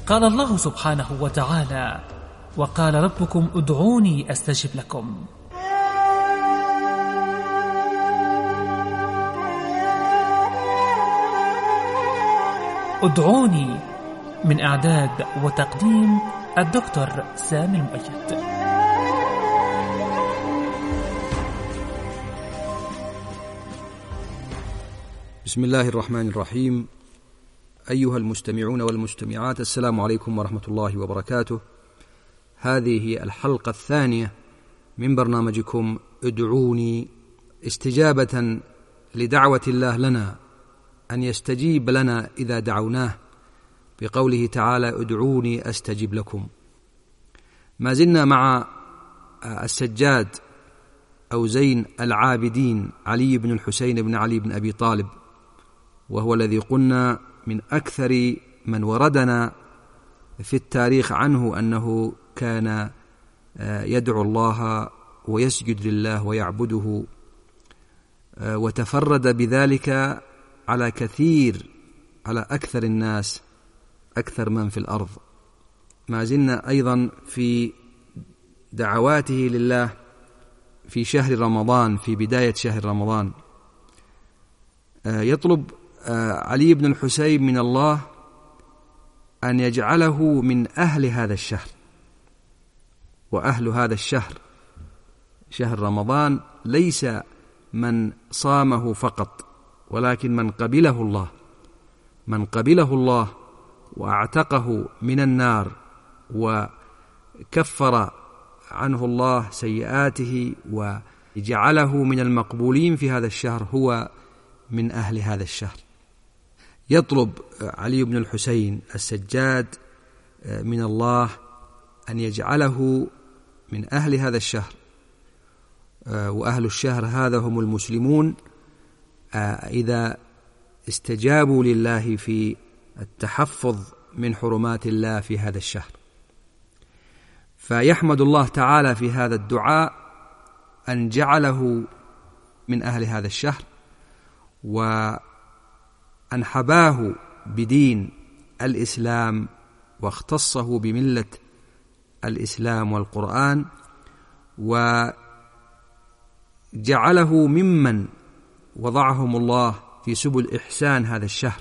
قال الله سبحانه وتعالى: وقال ربكم ادعوني أستجب لكم. ادعوني من إعداد وتقديم الدكتور سامي المؤيد. بسم الله الرحمن الرحيم. أيها المستمعون والمستمعات، السلام عليكم ورحمة الله وبركاته. هذه هي الحلقة الثانية من برنامجكم ادعوني، استجابة لدعوة الله لنا أن يستجيب لنا إذا دعوناه، بقوله تعالى: ادعوني أستجب لكم. ما زلنا مع السجاد أو زين العابدين علي بن الحسين بن علي بن أبي طالب، وهو الذي قلنا من أكثر من وردنا في التاريخ عنه أنه كان يدعو الله ويسجد لله ويعبده، وتفرد بذلك على أكثر الناس، أكثر من في الأرض. ما زلنا أيضا في دعواته لله في شهر رمضان، في بداية شهر رمضان. يطلب علي بن الحسين من الله أن يجعله من أهل هذا الشهر، وأهل هذا الشهر شهر رمضان ليس من صامه فقط، ولكن من قبله الله وأعتقه من النار وكفر عنه الله سيئاته وجعله من المقبولين في هذا الشهر، هو من أهل هذا الشهر. يطلب علي بن الحسين السجاد من الله أن يجعله من أهل هذا الشهر، وأهل الشهر هذا هم المسلمون إذا استجابوا لله في التحفظ من حرمات الله في هذا الشهر. فيحمد الله تعالى في هذا الدعاء أن جعله من أهل هذا الشهر، وأن حباه بدين الإسلام واختصه بملة الإسلام والقرآن، وجعله ممن وضعهم الله في سبل إحسان هذا الشهر،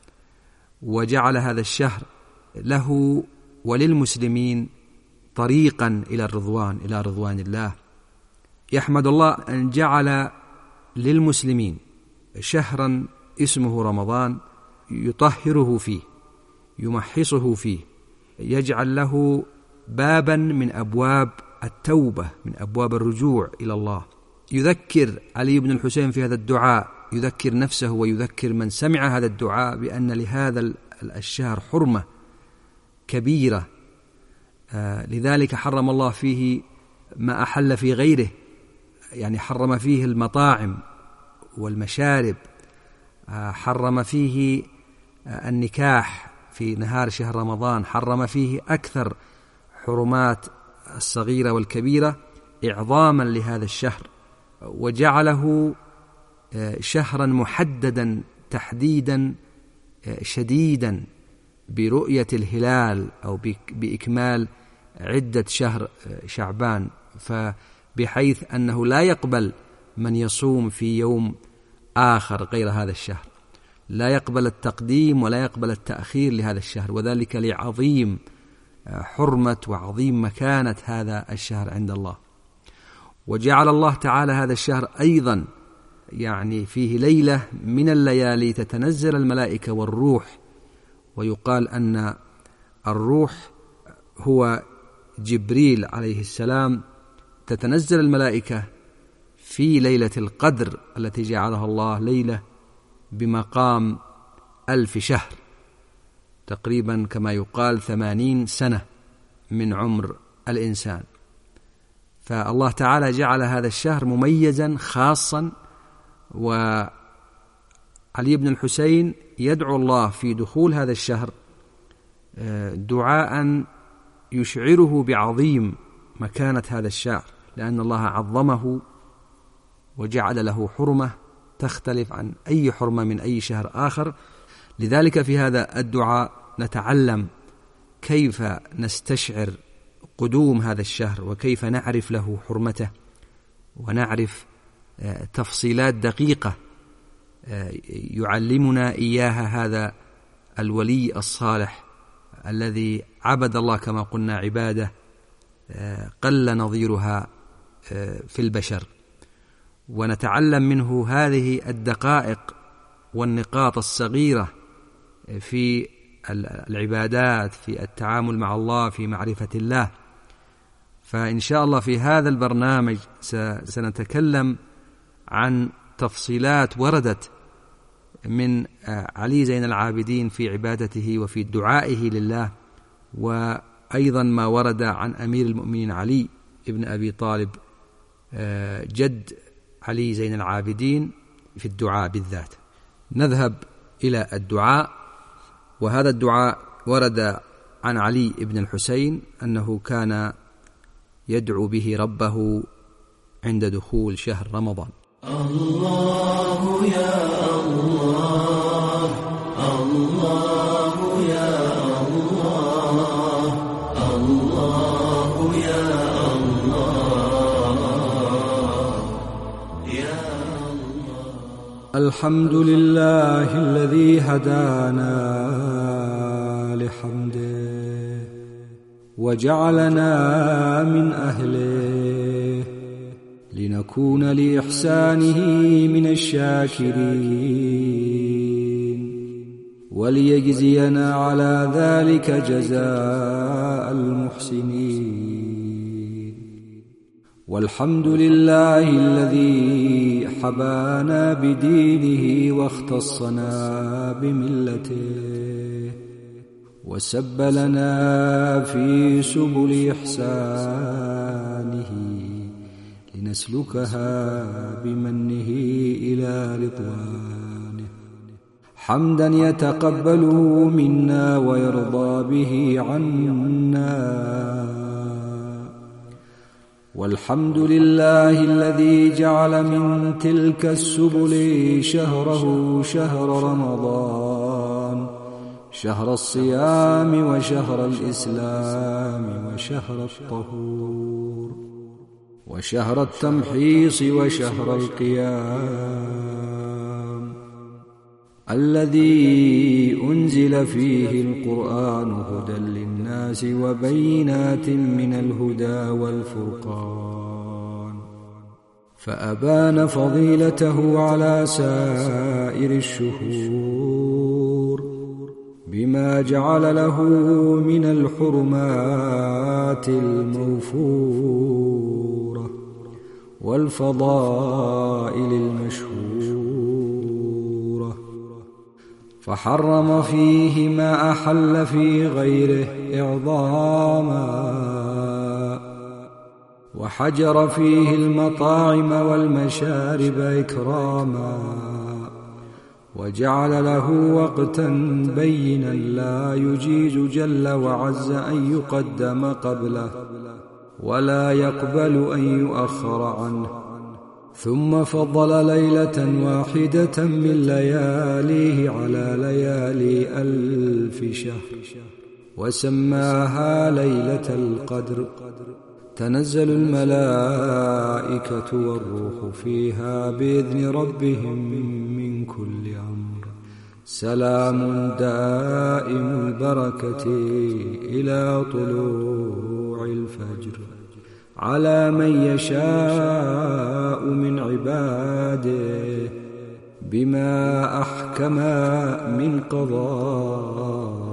وجعل هذا الشهر له وللمسلمين طريقا إلى الرضوان، إلى رضوان الله. يحمد الله أن جعل للمسلمين شهرا اسمه رمضان يطهره فيه، يمحصه فيه، يجعل له بابا من أبواب التوبة، من أبواب الرجوع إلى الله. يذكر علي بن الحسين في هذا الدعاء، يذكر نفسه ويذكر من سمع هذا الدعاء بأن لهذا الشهر حرمة كبيرة، لذلك حرم الله فيه ما أحل في غيره، يعني حرم فيه المطاعم والمشارب، حرم فيه النكاح في نهار شهر رمضان، حرم فيه أكثر حرمات الصغيرة والكبيرة إعظاما لهذا الشهر، وجعله شهرا محددا تحديدا شديدا برؤية الهلال أو بإكمال عدة شهر شعبان، فبحيث أنه لا يقبل من يصوم في يوم آخر غير هذا الشهر، لا يقبل التقديم ولا يقبل التأخير لهذا الشهر، وذلك لعظيم حرمة وعظيم مكانة هذا الشهر عند الله. وجعل الله تعالى هذا الشهر أيضا يعني فيه ليلة من الليالي تتنزل الملائكة والروح، ويقال أن الروح هو جبريل عليه السلام، تتنزل الملائكة في ليلة القدر التي جعلها الله ليلة بمقام 1000 شهر، تقريبا كما يقال 80 سنة من عمر الإنسان. فالله تعالى جعل هذا الشهر مميزا خاصا، وعلي بن الحسين يدعو الله في دخول هذا الشهر دعاء يشعره بعظيم مكانة هذا الشهر، لأن الله عظمه وجعل له حرمة تختلف عن أي حرمة من أي شهر آخر. لذلك في هذا الدعاء نتعلم كيف نستشعر قدوم هذا الشهر وكيف نعرف له حرمته ونعرف تفصيلات دقيقة يعلمنا إياها هذا الولي الصالح الذي عبد الله كما قلنا عبادة قل نظيرها في البشر، ونتعلم منه هذه الدقائق والنقاط الصغيرة في العبادات، في التعامل مع الله، في معرفة الله. فإن شاء الله في هذا البرنامج سنتكلم عن تفصيلات وردت من علي زين العابدين في عبادته وفي دعائه لله، وأيضا ما ورد عن أمير المؤمنين علي ابن أبي طالب جد علي زين العابدين في الدعاء بالذات. نذهب إلى الدعاء، وهذا الدعاء ورد عن علي بن الحسين أنه كان يدعو به ربه عند دخول شهر رمضان. الله يا الله، الله يا الله، الله يا الله، يا الله. الحمد لله الذي هدانا لحمده وجعلنا من أهله لنكون لإحسانه من الشاكرين، وليجزينا على ذلك جزاء المحسنين. والحمد لله الذي حبانا بدينه واختصنا بملته، وسب لنا في سبل إحسانه لنسلكها بمنه إلى رضوانه، حمدا يتقبله منا ويرضى به عنا. والحمد لله الذي جعل من تلك السبل شهره شهر رمضان، شهر الصيام وشهر الإسلام وشهر الطهور وشهر التمحيص وشهر القيام، الذي أنزل فيه القرآن هدى للناس وبينات من الهدى والفرقان، فأبان فضيلته على سائر الشهور بما جعل له من الحرمات الموفورة والفضائل المشهورة، فحرم فيه ما أحل في غيره إعظاما، وحجر فيه المطاعم والمشارب إكراما، وجعل له وقتا بينا لا يجيز جل وعز أن يقدم قبله ولا يقبل أن يؤخر عنه. ثم فضل ليلة واحدة من لياليه على ليالي 1000 شهر وسماها ليلة القدر، تنزل الملائكة والروح فيها بإذن ربهم من كل أمر، سلام دائم البركة إلى طلوع الفجر، على من يشاء من عباده بما أحكم من قضائه.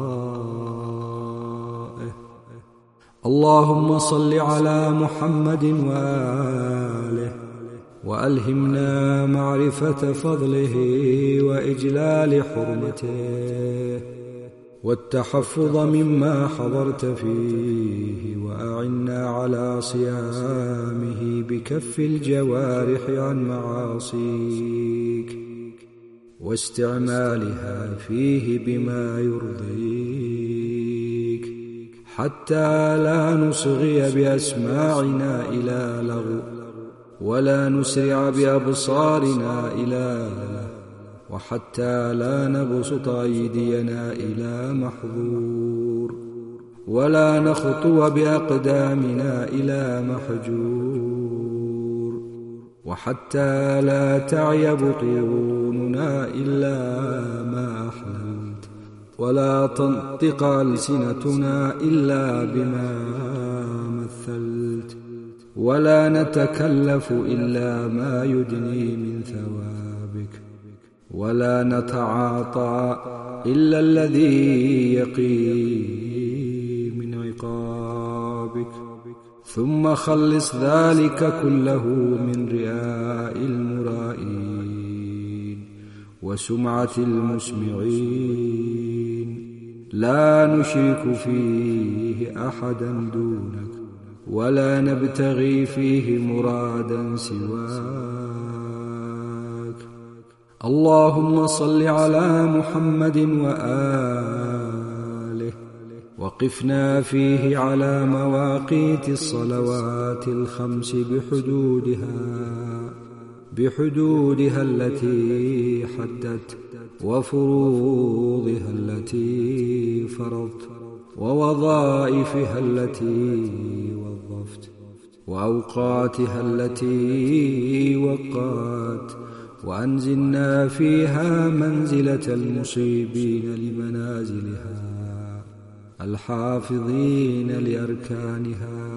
اللهم صل على محمد وآله، وألهمنا معرفة فضله وإجلال حرمته والتحفظ مما حضرت فيه، وأعنا على صيامه بكف الجوارح عن معاصيك واستعمالها فيه بما يرضيك، حتى لا نصغي بأسماعنا إلى لغو ولا نسرع بأبصارنا إلى له، وحتى لا نبسط أيدينا إلى محظور ولا نخطو بأقدامنا إلى محجور، وحتى لا تعي بطوننا إلا ما أحللت، ولا تنطق ألسنتنا إلا بما مثلت، ولا نتكلف إلا ما يدني من ثوابك، ولا نتعاطى إلا الذي يقي من عقابك. ثم خلص ذلك كله من رياء المرائين وسمعة المسمعين، لا نشرك فيه أحدا دونك، ولا نبتغي فيه مرادا سواك. اللهم صل على محمد وآله، وقفنا فيه على مواقيت الصلوات الخمس بحدودها التي حددت، وفروضها التي فرضت، ووظائفها التي وظفت، وأوقاتها التي وقات، وأنزلنا فيها منزلة المصيبين لمنازلها، الحافظين لأركانها،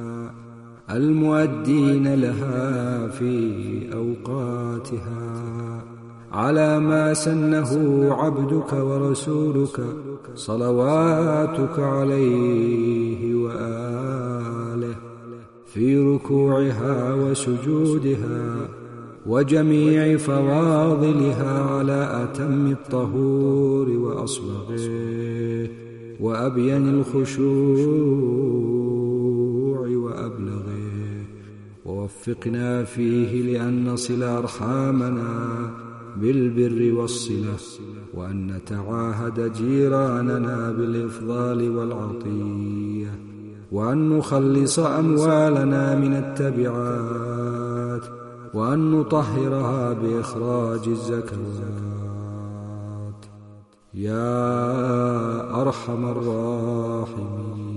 المؤدين لها في أوقاتها، على ما سنه عبدك ورسولك صلواتك عليه وآله، في ركوعها وسجودها وجميع فواضلها على أتم الطهور وأصبغه وأبين الخشوع وأبلغه. ووفقنا فيه لأن نصل أرحامنا بالبر والصلة، وأن نتعاهد جيراننا بالإفضال والعطية، وأن نخلص أموالنا من التبعات، وأن نطهرها بإخراج الزكوات، يا أرحم الراحمين.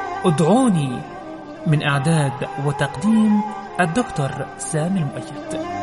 ادعوني، من إعداد وتقديم الدكتور سامي المؤيد.